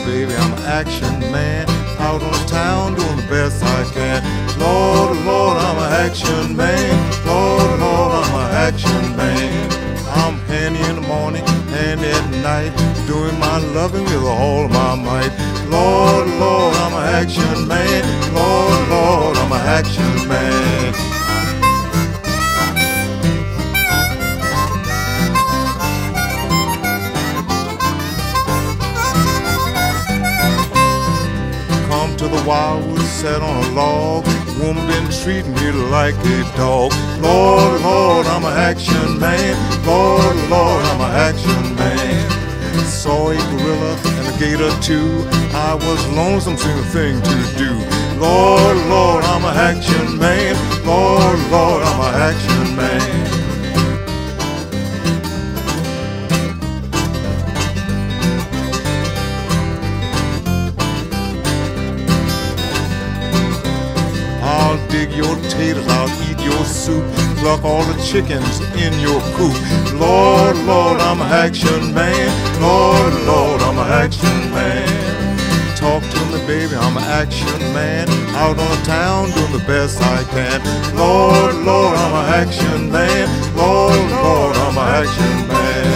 baby, I'm an action man. Out on the town doing the best I can. Lord, Lord, I'm an action man. Lord, Lord, I'm an action man. I'm handy in the morning, handy at night, doing my loving with all of my might. Lord, Lord, I'm an action man. Lord, Lord, I'm an action man. Come to the wildwood, sat on a log. Woman been treating me like a dog. Lord, Lord, I'm an action man. Lord, Lord, I'm an action man. Saw a gorilla and a gator too. I was lonesome, seemed a thing to do. Lord, Lord, I'm an action man. Lord, Lord, I'm an action man. I'll dig your taters, I'll eat your soup, pluck all the chickens in your coop. Lord, Lord, I'm an action man. Lord, Lord, I'm an action man. Talk to me, baby, I'm an action man. Out on the town doing the best I can. Lord, Lord, I'm an action man. Lord, Lord, I'm an action man.